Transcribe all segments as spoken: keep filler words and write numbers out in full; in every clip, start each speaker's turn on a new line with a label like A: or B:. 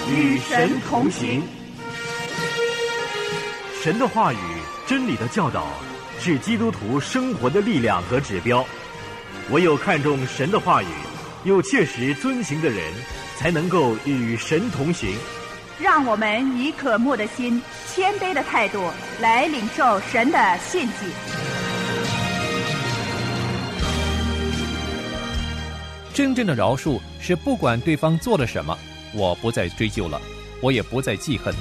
A: 与神同行。
B: 神的话语、真理的教导是基督徒生活的力量和指标。唯有看重神的话语，又切实遵行的人，才能够与神同行。
A: 让我们以渴慕的心、谦卑的态度来领受神的信息。
C: 真正的饶恕是不管对方做了什么，我不再追究了，我也不再记恨。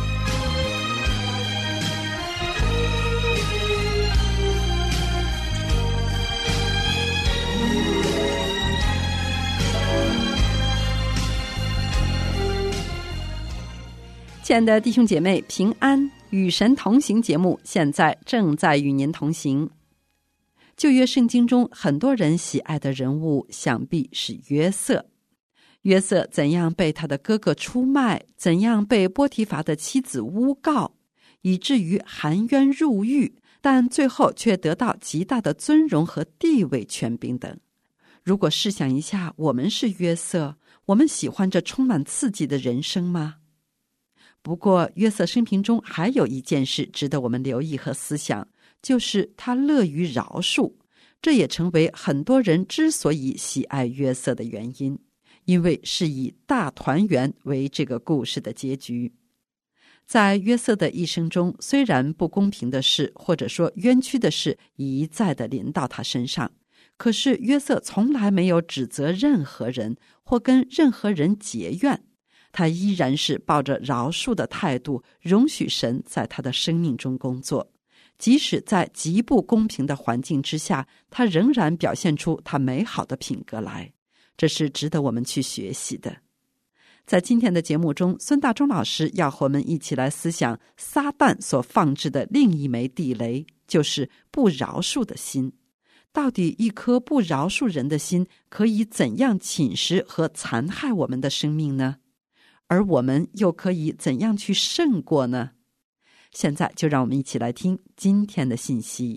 D: 亲爱的弟兄姐妹，平安，与神同行节目现在正在与您同行。旧约圣经中很多人喜爱的人物，想必是约瑟。约瑟怎样被他的哥哥出卖，怎样被波提乏的妻子诬告，以至于含冤入狱，但最后却得到极大的尊荣和地位、权柄等。如果试想一下，我们是约瑟，我们喜欢这充满刺激的人生吗？不过约瑟生平中还有一件事值得我们留意和思想，就是他乐于饶恕，这也成为很多人之所以喜爱约瑟的原因，因为是以大团圆为这个故事的结局。在约瑟的一生中，虽然不公平的事或者说冤屈的事一再地临到他身上，可是约瑟从来没有指责任何人或跟任何人结怨，他依然是抱着饶恕的态度，容许神在他的生命中工作。即使在极不公平的环境之下，他仍然表现出他美好的品格来，这是值得我们去学习的。在今天的节目中，孙大中老师要和我们一起来思想撒旦所放置的另一枚地雷，就是不饶恕的心。到底一颗不饶恕人的心可以怎样侵蚀和残害我们的生命呢？而我们又可以怎样去胜过呢？现在就让我们一起来听今天的信息。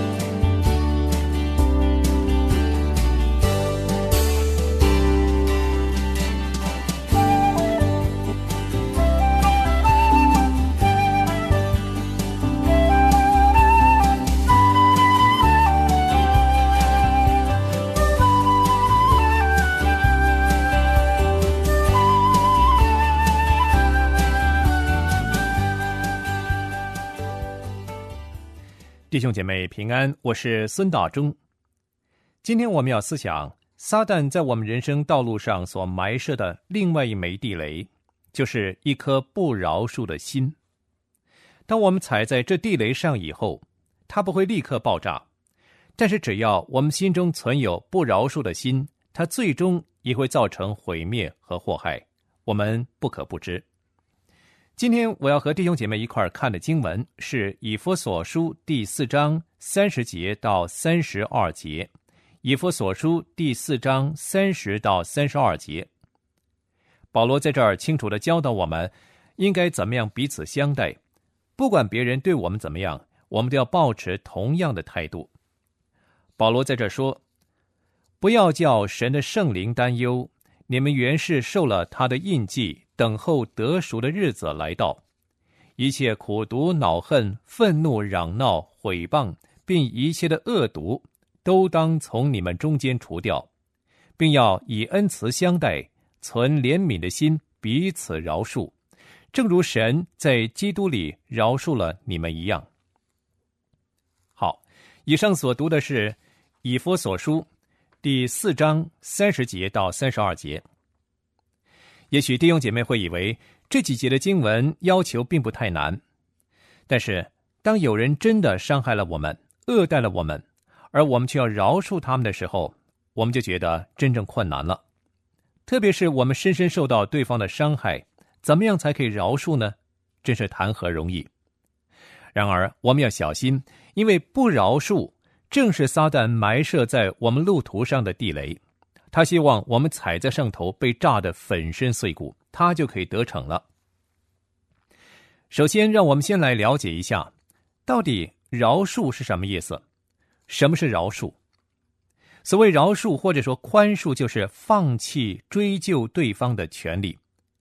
C: 弟兄姐妹平安，我是孙大中。今天我们要思想撒旦在我们人生道路上所埋设的另外一枚地雷，就是一颗不饶恕的心。当我们踩在这地雷上以后，它不会立刻爆炸，但是只要我们心中存有不饶恕的心，它最终也会造成毁灭和祸害，我们不可不知。今天我要和弟兄姐妹一块儿看的经文是以弗所书第四章三十节到三十二节。以弗所书第四章三十到三十二节，保罗在这儿清楚地教导我们应该怎么样彼此相待，不管别人对我们怎么样，我们都要保持同样的态度。保罗在这儿说，不要叫神的圣灵担忧，你们原是受了他的印记，等候得赎的日子来到。一切苦毒、恼恨、愤怒、嚷闹、毁谤，并一切的恶毒，都当从你们中间除掉，并要以恩慈相待，存怜悯的心，彼此饶恕，正如神在基督里饶恕了你们一样。好，以上所读的是以弗所书第四章三十节到三十二节。也许弟兄姐妹会以为这几节的经文要求并不太难，但是当有人真的伤害了我们，恶待了我们，而我们却要饶恕他们的时候，我们就觉得真正困难了。特别是我们深深受到对方的伤害，怎么样才可以饶恕呢？真是谈何容易。然而我们要小心，因为不饶恕正是撒旦埋设在我们路途上的地雷，他希望我们踩在上头被炸得粉身碎骨，他就可以得逞了。首先让我们先来了解一下，到底饶恕是什么意思？什么是饶恕？所谓饶恕或者说宽恕，就是放弃追究对方的权利。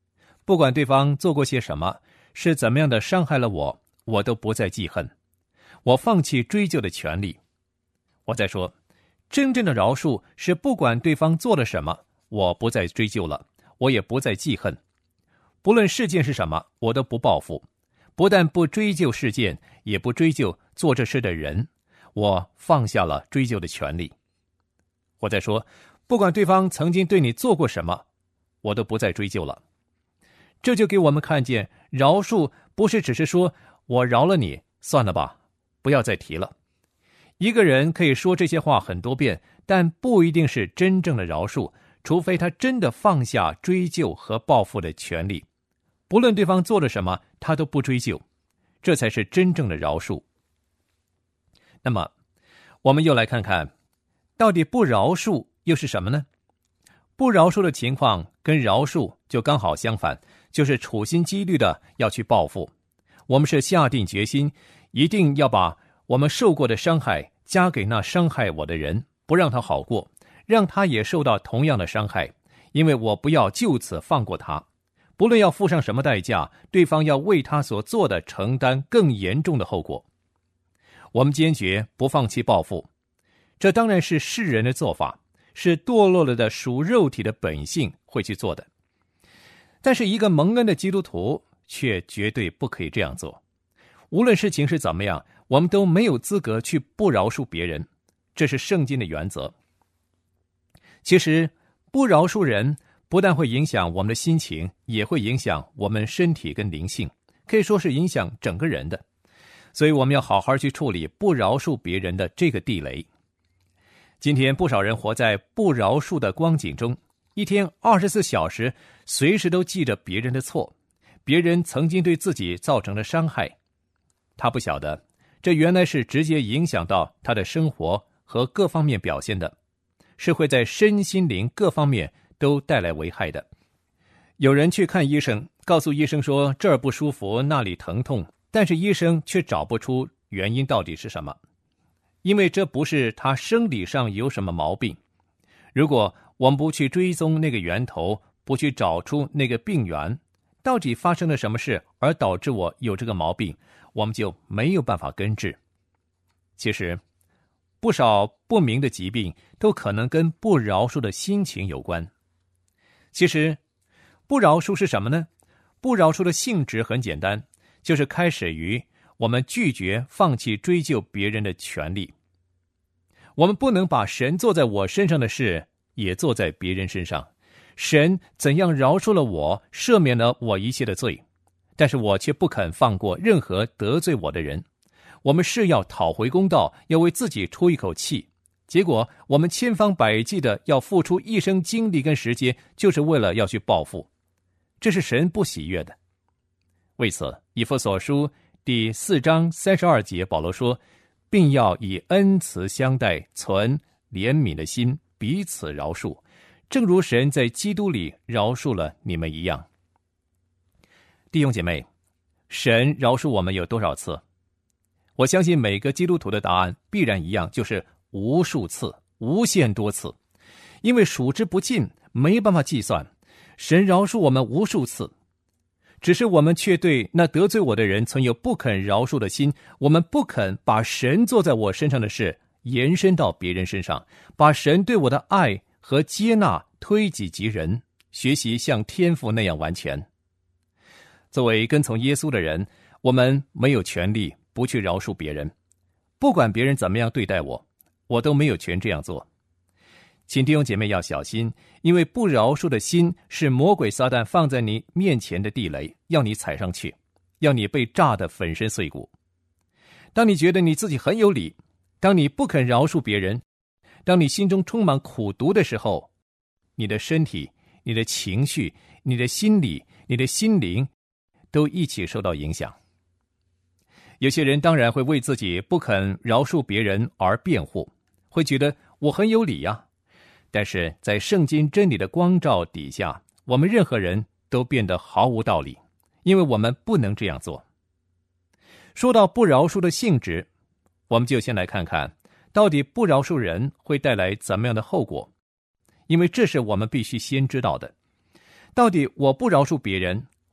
C: 不管对方做过些什么，是怎么样的伤害了我，我都不再记恨，我放弃追究的权利。我再说，真正的饶恕是不管对方做了什么，我不再追究了，我也不再记恨。不论事件是什么，我都不报复，不但不追究事件，也不追究做这事的人，我放下了追究的权利。我再说，不管对方曾经对你做过什么，我都不再追究了。这就给我们看见，饶恕不是只是说我饶了你，算了吧，不要再提了。一个人可以说这些话很多遍，但不一定是真正的饶恕，除非他真的放下追究和报复的权利。不论对方做了什么，他都不追究，这才是真正的饶恕。那么，我们又来看看，到底不饶恕又是什么呢？不饶恕的情况跟饶恕就刚好相反，就是处心积虑的要去报复。我们是下定决心，一定要把我们受过的伤害加给那伤害我的人，不让他好过，让他也受到同样的伤害，因为我不要就此放过他。不论要付上什么代价，对方要为他所做的承担更严重的后果。我们坚决不放弃报复，这当然是世人的做法，是堕落了的属肉体的本性会去做的。但是一个蒙恩的基督徒却绝对不可以这样做。无论事情是怎么样，我们都没有资格去不饶恕别人，这是圣经的原则。其实不饶恕人不但会影响我们的心情，也会影响我们身体跟灵性，可以说是影响整个人的。所以我们要好好去处理不饶恕别人的这个地雷。今天不少人活在不饶恕的光景中，一天二十四小时随时都记着别人的错，别人曾经对自己造成的伤害。他不晓得，这原来是直接影响到他的生活和各方面表现的，是会在身心灵各方面都带来危害的。有人去看医生，告诉医生说这儿不舒服，那里疼痛，但是医生却找不出原因到底是什么，因为这不是他生理上有什么毛病。如果我们不去追踪那个源头，不去找出那个病源，到底发生了什么事而导致我有这个毛病，我们就没有办法根治。其实不少不明的疾病都可能跟不饶恕的心情有关。其实不饶恕是什么呢？不饶恕的性质很简单，就是开始于我们拒绝放弃追究别人的权利。我们不能把神做在我身上的事也做在别人身上。神怎样饶恕了我，赦免了我一切的罪，但是我却不肯放过任何得罪我的人。我们是要讨回公道，要为自己出一口气，结果我们千方百计的要付出一生精力跟时间，就是为了要去报复，这是神不喜悦的。为此，以弗所书第四章三十二节，保罗说，并要以恩慈相待，存怜悯的心，彼此饶恕，正如神在基督里饶恕了你们一样。弟兄姐妹，神饶恕我们有多少次？我相信每个基督徒的答案必然一样，就是无数次，无限多次，因为数之不尽，没办法计算。神饶恕我们无数次，只是我们却对那得罪我的人存有不肯饶恕的心，我们不肯把神做在我身上的事延伸到别人身上，把神对我的爱和接纳推己及人，学习像天父那样完全。作为跟从耶稣的人，我们没有权利不去饶恕别人，不管别人怎么样对待我，我都没有权这样做。请弟兄姐妹要小心，因为不饶恕的心是魔鬼撒旦放在你面前的地雷，要你踩上去，要你被炸得粉身碎骨。当你觉得你自己很有理，当你不肯饶恕别人，当你心中充满苦毒的时候，你的身体、你的情绪、你的心理、你的心灵都一起受到影响。有些人当然会为自己不肯饶恕别人而辩护，会觉得我很有理呀。但是在圣经真理的光照底下，我们任何人都变得毫无道理，因为我们不能这样做。说到不饶恕的性质，我们就先来看看到底不饶恕人会带来怎么样的后果，因为这是我们必须先知道的。到底我不饶恕别人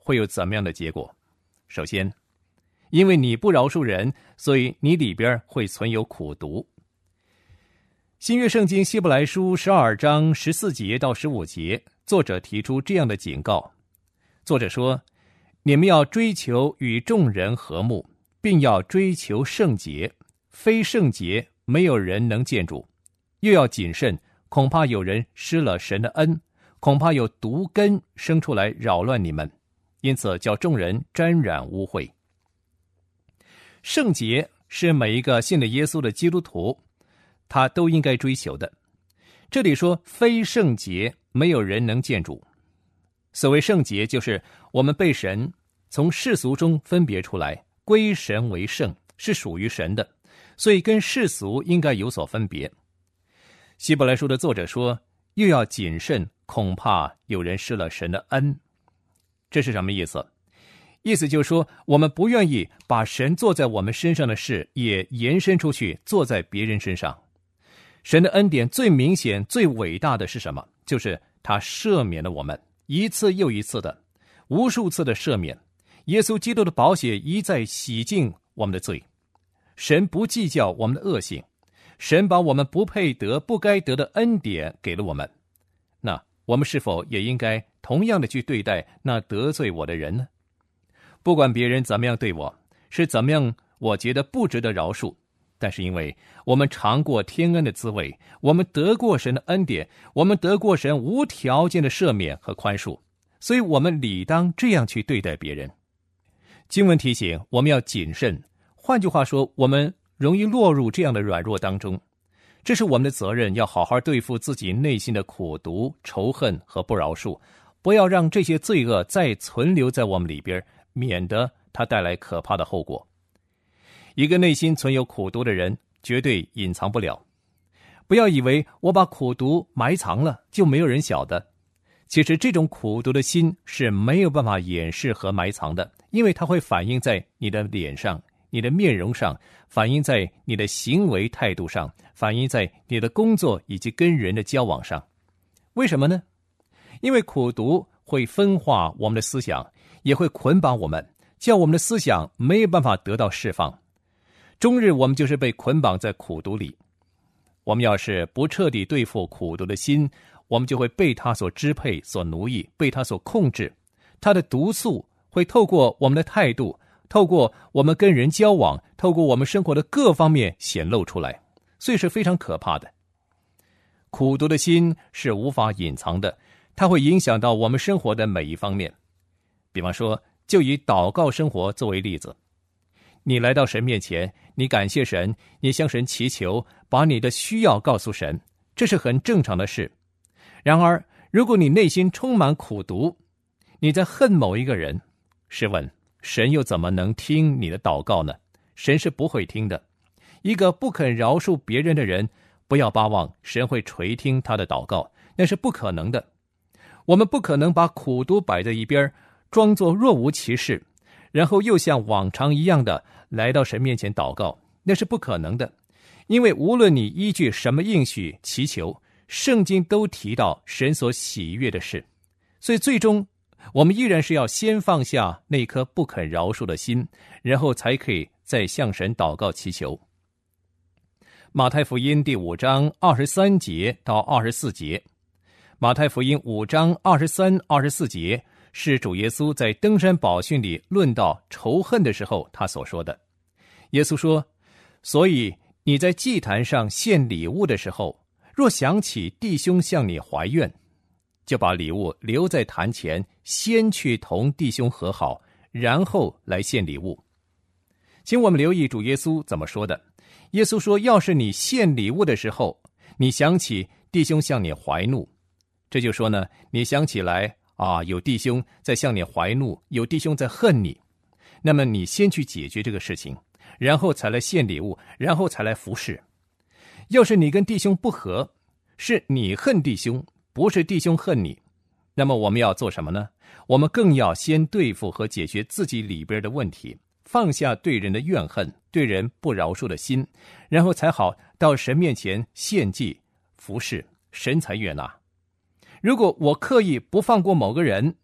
C: 会有怎么样的结果？首先，因为你不饶恕人，所以你里边会存有苦毒。新约圣经希伯来书十二章十四节到十五节，作者提出这样的警告。作者说，你们要追求与众人和睦，并要追求圣洁，非圣洁没有人能见主。又要谨慎，恐怕有人失了神的恩，恐怕有毒根生出来扰乱你们，因此叫众人沾染污秽。圣洁是每一个信了耶稣的基督徒他都应该追求的。这里说非圣洁没有人能见主。所谓圣洁，就是我们被神从世俗中分别出来，归神为圣，是属于神的，所以跟世俗应该有所分别。希伯来书的作者说，又要谨慎，恐怕有人失了神的恩。这是什么意思？意思就是说，我们不愿意把神做在我们身上的事也延伸出去，做在别人身上。神的恩典最明显最伟大的是什么？就是他赦免了我们，一次又一次的，无数次的赦免。耶稣基督的宝血一再洗净我们的罪。神不计较我们的恶行，神把我们不配得不该得的恩典给了我们。那我们是否也应该同样的去对待那得罪我的人呢？不管别人怎么样对我，是怎么样我觉得不值得饶恕，但是因为我们尝过天恩的滋味，我们得过神的恩典，我们得过神无条件的赦免和宽恕，所以我们理当这样去对待别人。经文提醒我们要谨慎，换句话说，我们容易落入这样的软弱当中。这是我们的责任，要好好对付自己内心的苦毒、仇恨和不饶恕，不要让这些罪恶再存留在我们里边，免得它带来可怕的后果。一个内心存有苦毒的人，绝对隐藏不了。不要以为我把苦毒埋藏了，就没有人晓得。其实这种苦毒的心是没有办法掩饰和埋藏的，因为它会反映在你的脸上、你的面容上，反映在你的行为态度上，反映在你的工作以及跟人的交往上。为什么呢？因为苦毒会分化我们的思想，也会捆绑我们，叫我们的思想没有办法得到释放。终日我们就是被捆绑在苦毒里。我们要是不彻底对付苦毒的心，我们就会被它所支配、所奴役，被它所控制。它的毒素会透过我们的态度，透过我们跟人交往，透过我们生活的各方面显露出来，所以是非常可怕的。苦毒的心是无法隐藏的，它会影响到我们生活的每一方面。比方说，就以祷告生活作为例子，你来到神面前，你感谢神，你向神祈求，把你的需要告诉神，这是很正常的事。然而，如果你内心充满苦毒，你在恨某一个人，试问神又怎么能听你的祷告呢？神是不会听的。一个不肯饶恕别人的人，不要巴望神会垂听他的祷告，那是不可能的。我们不可能把苦毒摆在一边，装作若无其事，然后又像往常一样的来到神面前祷告，那是不可能的。因为无论你依据什么应许祈求，圣经都提到神所喜悦的事，所以最终我们依然是要先放下那颗不肯饶恕的心，然后才可以再向神祷告祈求。马太福音第五章二十三节到二十四节，马太福音五章二十三、二十四节是主耶稣在登山宝训里论到仇恨的时候他所说的。耶稣说，所以你在祭坛上献礼物的时候，若想起弟兄向你怀怨，就把礼物留在坛前，先去同弟兄和好，然后来献礼物。请我们留意主耶稣怎么说的。耶稣说，要是你献礼物的时候，你想起弟兄向你怀怒，这就说呢，你想起来啊，有弟兄在向你怀怒，有弟兄在恨你，那么你先去解决这个事情，然后才来献礼物，然后才来服侍。要是你跟弟兄不和，是你恨弟兄，不是弟兄恨你，那么我们要做什么呢？我们更要先对付和解决自己里边的问题，放下对人的怨恨，对人不饶恕的心，然后才好到神面前献祭服侍，神才悦纳。如果我刻意不放过某个人，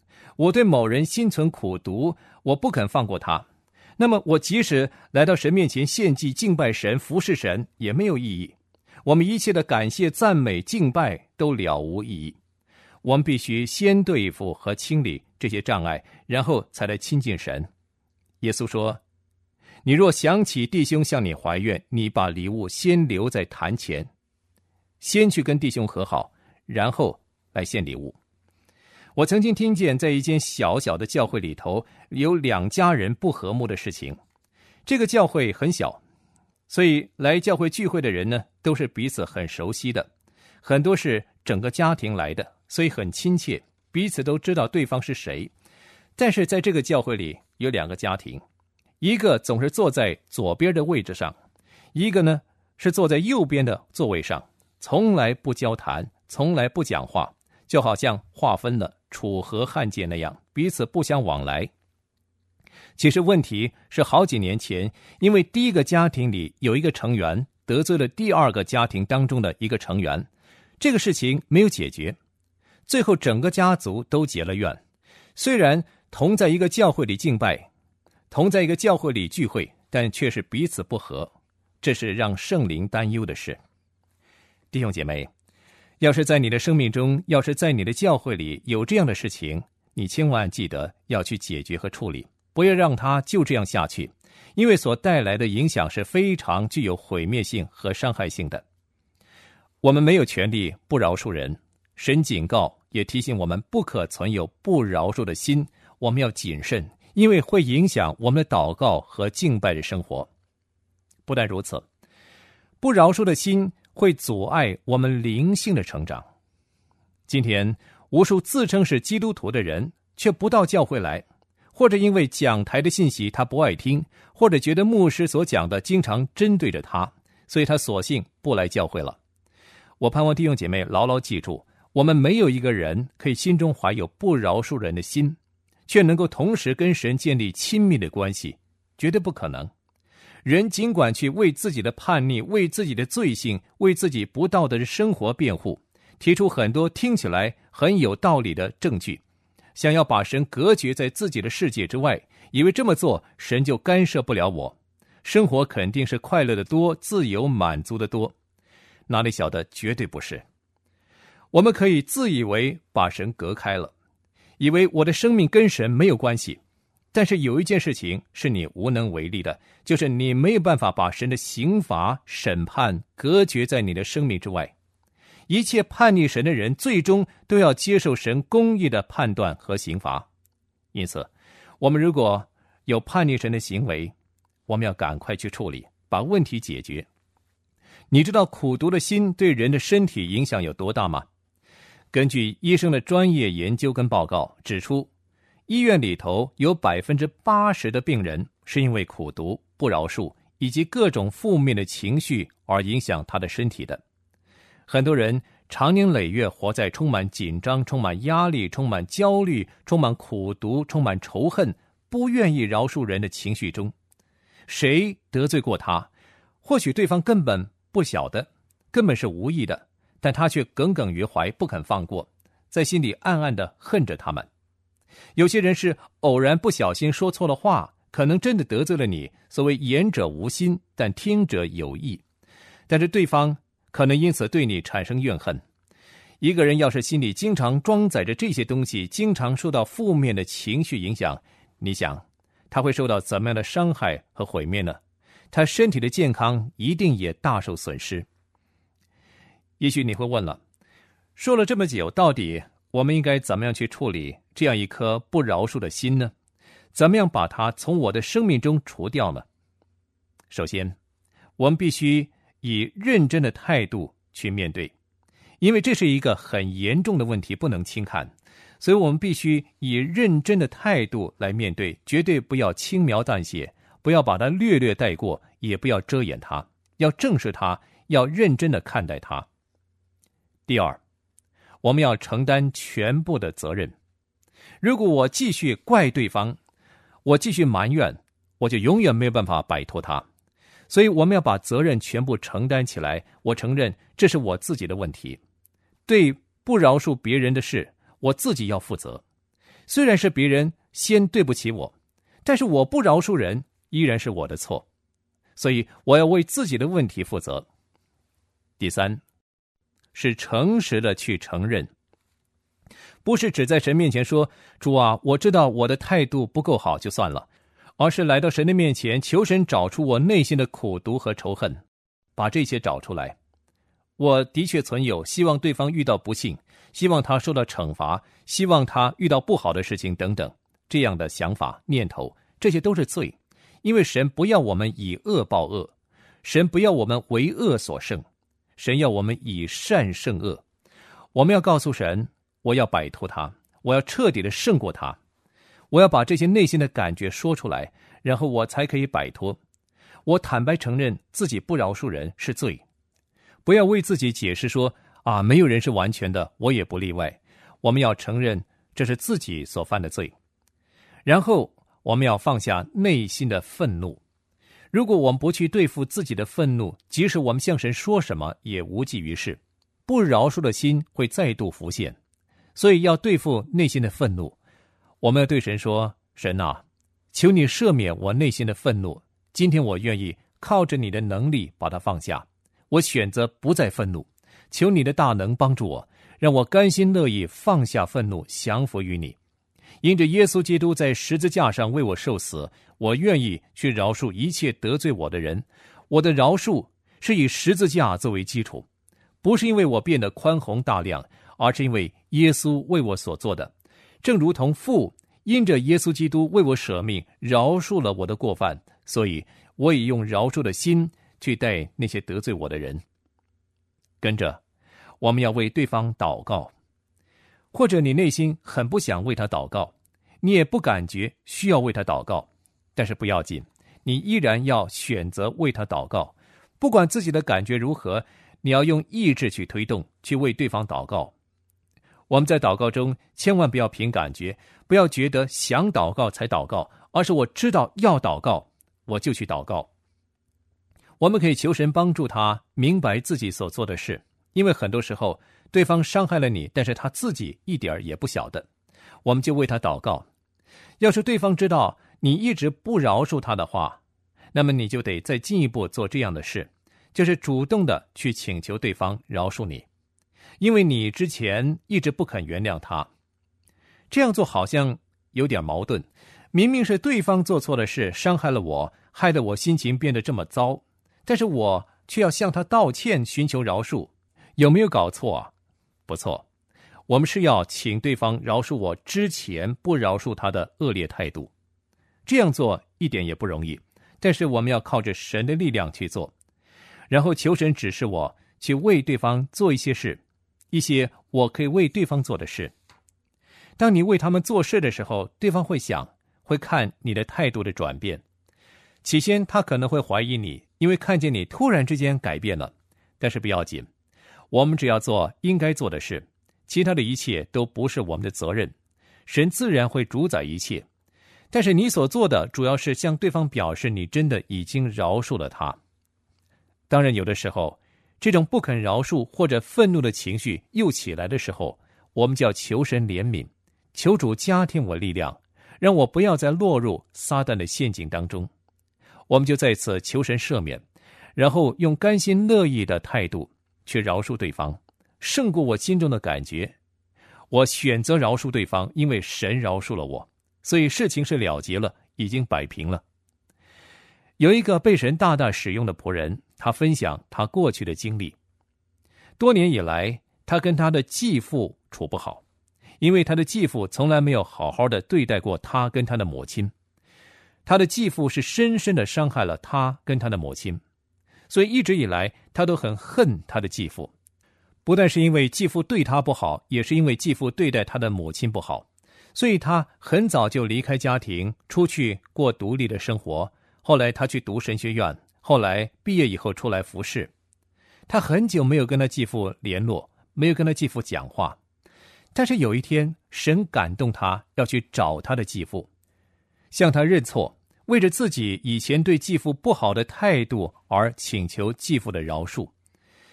C: 我对某人心存苦毒，我不肯放过他，那么我即使来到神面前献祭敬拜神服侍神也没有意义，我们一切的感谢赞美敬拜都了无意义。我们必须先对付和清理这些障碍，然后才来亲近神。耶稣说，你若想起弟兄向你怀怨，你把礼物先留在坛前，先去跟弟兄和好，然后来献礼物。我曾经听见在一间小小的教会里头有两家人不和睦的事情。这个教会很小，所以来教会聚会的人呢，都是彼此很熟悉的，很多是整个家庭来的，所以很亲切，彼此都知道对方是谁。但是在这个教会里有两个家庭，一个总是坐在左边的位置上，一个呢是坐在右边的座位上，从来不交谈，从来不讲话，就好像划分了楚河汉界那样，彼此不相往来。其实问题是好几年前，因为第一个家庭里有一个成员得罪了第二个家庭当中的一个成员，这个事情没有解决，最后整个家族都结了怨。虽然同在一个教会里敬拜，同在一个教会里聚会，但却是彼此不和，这是让圣灵担忧的事。弟兄姐妹，要是在你的生命中，要是在你的教会里有这样的事情，你千万记得要去解决和处理，不要让它就这样下去，因为所带来的影响是非常具有毁灭性和伤害性的。我们没有权利不饶恕人，神警告也提醒我们不可存有不饶恕的心，我们要谨慎，因为会影响我们的祷告和敬拜的生活。不但如此，不饶恕的心会阻碍我们灵性的成长。今天无数自称是基督徒的人却不到教会来，或者因为讲台的信息他不爱听，或者觉得牧师所讲的经常针对着他，所以他索性不来教会了。我盼望弟兄姐妹牢牢记住，我们没有一个人可以心中怀有不饶恕人的心，却能够同时跟神建立亲密的关系，绝对不可能。人尽管去为自己的叛逆，为自己的罪行，为自己不道德的生活辩护，提出很多听起来很有道理的证据，想要把神隔绝在自己的世界之外，以为这么做神就干涉不了我，生活肯定是快乐的多，自由满足的多。哪里晓得绝对不是。我们可以自以为把神隔开了，以为我的生命跟神没有关系，但是有一件事情是你无能为力的，就是你没有办法把神的刑罚审判隔绝在你的生命之外。一切叛逆神的人最终都要接受神公义的判断和刑罚。因此我们如果有叛逆神的行为，我们要赶快去处理，把问题解决。你知道苦毒的心对人的身体影响有多大吗？根据医生的专业研究跟报告指出，医院里头有 百分之八十 的病人是因为苦毒、不饶恕以及各种负面的情绪而影响他的身体的。很多人长年累月活在充满紧张、充满压力、充满焦虑、充满苦毒、充满仇恨、不愿意饶恕人的情绪中。谁得罪过他，或许对方根本不晓得，根本是无意的，但他却耿耿于怀，不肯放过，在心里暗暗地恨着他们。有些人是偶然不小心说错了话，可能真的得罪了你，所谓言者无心，但听者有意，但是对方可能因此对你产生怨恨。一个人要是心里经常装载着这些东西，经常受到负面的情绪影响，你想他会受到怎么样的伤害和毁灭呢？他身体的健康一定也大受损失。也许你会问了，说了这么久，到底我们应该怎么样去处理这样一颗不饶恕的心呢？怎么样把它从我的生命中除掉呢？首先，我们必须以认真的态度去面对，因为这是一个很严重的问题，不能轻看，所以我们必须以认真的态度来面对，绝对不要轻描淡写，不要把它略略带过，也不要遮掩它，要正视它，要认真的看待它。第二，我们要承担全部的责任。如果我继续怪对方，我继续埋怨，我就永远没有办法摆脱它。所以我们要把责任全部承担起来。我承认这是我自己的问题，对不饶恕别人的事，我自己要负责。 虽然是别人先对不起我，但是我不饶恕人依然是我的错，所以我要为自己的问题负责。第三，是诚实的去承认，不是只在神面前说，主啊，我知道我的态度不够好就算了，而是来到神的面前，求神找出我内心的苦毒和仇恨，把这些找出来。我的确存有希望对方遇到不幸，希望他受到惩罚，希望他遇到不好的事情等等，这样的想法念头，这些都是罪。因为神不要我们以恶报恶，神不要我们为恶所胜，神要我们以善胜恶。我们要告诉神，我要摆脱他，我要彻底的胜过他，我要把这些内心的感觉说出来，然后我才可以摆脱。我坦白承认自己不饶恕人是罪，不要为自己解释说啊，没有人是完全的，我也不例外。我们要承认这是自己所犯的罪，然后我们要放下内心的愤怒。如果我们不去对付自己的愤怒，即使我们向神说什么也无济于事，不饶恕的心会再度浮现。所以要对付内心的愤怒，我们要对神说，神啊，求你赦免我内心的愤怒，今天我愿意靠着你的能力把它放下，我选择不再愤怒，求你的大能帮助我，让我甘心乐意放下愤怒，降服于你。因着耶稣基督在十字架上为我受死，我愿意去饶恕一切得罪我的人。我的饶恕是以十字架作为基础，不是因为我变得宽宏大量，而是因为耶稣为我所做的。正如同父因着耶稣基督为我舍命，饶恕了我的过犯，所以我也用饶恕的心去待那些得罪我的人。跟着，我们要为对方祷告。或者你内心很不想为他祷告，你也不感觉需要为他祷告，但是不要紧，你依然要选择为他祷告。不管自己的感觉如何，你要用意志去推动，去为对方祷告。我们在祷告中千万不要凭感觉，不要觉得想祷告才祷告，而是我知道要祷告，我就去祷告。我们可以求神帮助他明白自己所做的事，因为很多时候对方伤害了你，但是他自己一点也不晓得，我们就为他祷告。要是对方知道你一直不饶恕他的话，那么你就得再进一步做这样的事，就是主动的去请求对方饶恕你，因为你之前一直不肯原谅他。这样做好像有点矛盾，明明是对方做错了事，伤害了我，害得我心情变得这么糟，但是我却要向他道歉，寻求饶恕，有没有搞错啊？不错，我们是要请对方饶恕我之前不饶恕他的恶劣态度。这样做一点也不容易，但是我们要靠着神的力量去做，然后求神指示我去为对方做一些事，一些我可以为对方做的事。当你为他们做事的时候，对方会想，会看你的态度的转变。起先他可能会怀疑你，因为看见你突然之间改变了，但是不要紧，我们只要做应该做的事，其他的一切都不是我们的责任，神自然会主宰一切。但是你所做的主要是向对方表示你真的已经饶恕了他。当然有的时候，这种不肯饶恕或者愤怒的情绪又起来的时候，我们就要求神怜悯，求主加添我力量，让我不要再落入撒旦的陷阱当中。我们就再次求神赦免，然后用甘心乐意的态度去饶恕对方，胜过我心中的感觉。我选择饶恕对方，因为神饶恕了我，所以事情是了结了，已经摆平了。有一个被神大大使用的仆人，他分享他过去的经历。多年以来，他跟他的继父处不好，因为他的继父从来没有好好的对待过他跟他的母亲。他的继父是深深的伤害了他跟他的母亲，所以一直以来他都很恨他的继父。不但是因为继父对他不好，也是因为继父对待他的母亲不好，所以他很早就离开家庭，出去过独立的生活。后来他去读神学院，后来毕业以后出来服侍。他很久没有跟他继父联络，没有跟他继父讲话。但是有一天，神感动他要去找他的继父，向他认错，为着自己以前对继父不好的态度而请求继父的饶恕。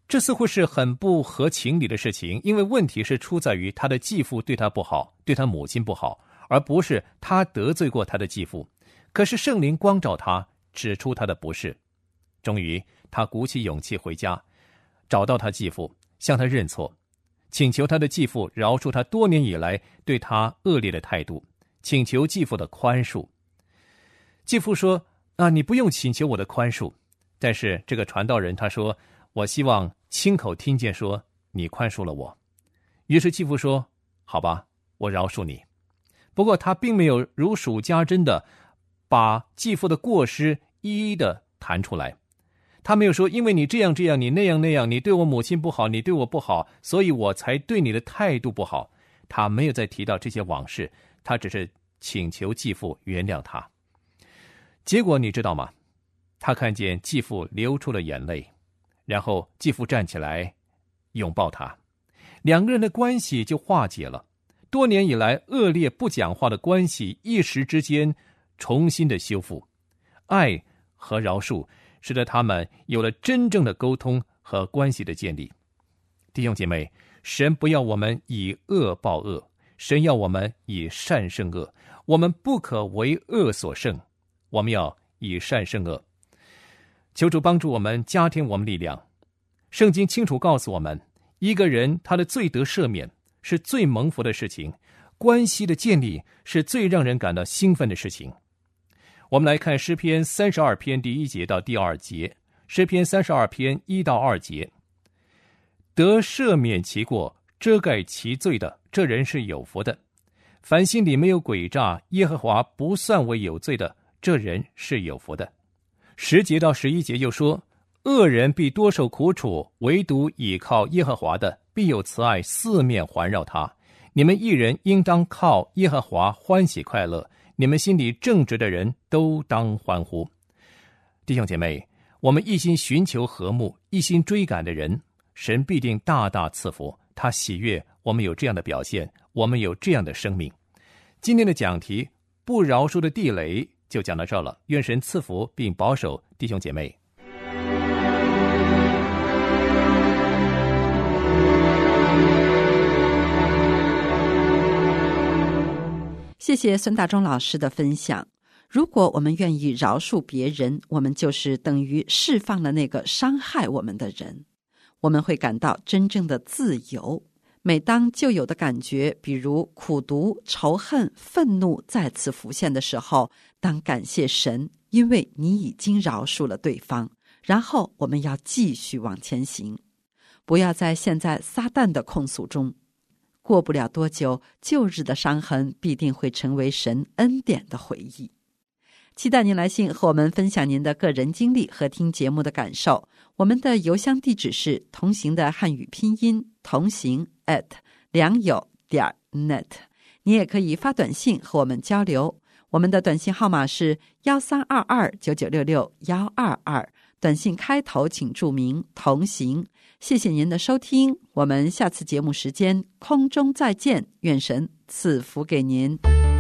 C: 这似乎是很不合情理的事情，因为问题是出在于他的继父对他不好，对他母亲不好，而不是他得罪过他的继父。可是圣灵光照他，指出他的不是。终于他鼓起勇气回家，找到他继父，向他认错，请求他的继父饶恕他多年以来对他恶劣的态度，请求继父的宽恕。继父说啊，你不用请求我的宽恕。但是这个传道人他说，我希望亲口听见说你宽恕了我。于是继父说，好吧，我饶恕你。不过他并没有如数家珍的把继父的过失一一的谈出来。他没有说，因为你这样这样，你那样那样，你对我母亲不好，你对我不好，所以我才对你的态度不好。他没有再提到这些往事，他只是请求继父原谅他。结果你知道吗？他看见继父流出了眼泪，然后继父站起来拥抱他，两个人的关系就化解了。多年以来恶劣不讲话的关系一时之间重新的修复，爱和饶恕使得他们有了真正的沟通和关系的建立。弟兄姐妹，神不要我们以恶报恶，神要我们以善胜恶。我们不可为恶所胜，我们要以善胜恶。求主帮助我们，加添我们力量。圣经清楚告诉我们，一个人他的罪得赦免是最蒙福的事情，关系的建立是最让人感到兴奋的事情。我们来看诗篇三十二篇第一节到第二节。诗篇三十二篇一到二节，得赦免其过，遮盖其罪的，这人是有福的。凡心里没有诡诈，耶和华不算为有罪的，这人是有福的。十节到十一节又说，恶人必多受苦楚，唯独倚靠耶和华的，必有慈爱四面环绕他。你们一人应当靠耶和华欢喜快乐，你们心里正直的人都当欢呼。弟兄姐妹，我们一心寻求和睦，一心追赶的人，神必定大大赐福。他喜悦我们有这样的表现，我们有这样的生命。今天的讲题，不饶恕的地雷，就讲到这儿了。愿神赐福并保守弟兄姐妹。
D: 谢谢孙大中老师的分享。如果我们愿意饶恕别人，我们就是等于释放了那个伤害我们的人，我们会感到真正的自由。每当旧有的感觉，比如苦毒、仇恨、愤怒再次浮现的时候，当感谢神，因为你已经饶恕了对方，然后我们要继续往前行，不要在现在撒旦的控诉中。过不了多久，旧日的伤痕必定会成为神恩典的回忆。期待您来信和我们分享您的个人经历和听节目的感受。我们的邮箱地址是同行的汉语拼音同行 at 良友点 net。 你也可以发短信和我们交流，我们的短信号码是一三二二九九六六一二二，短信开头请注明同行。谢谢您的收听，我们下次节目时间空中再见，愿神赐福给您。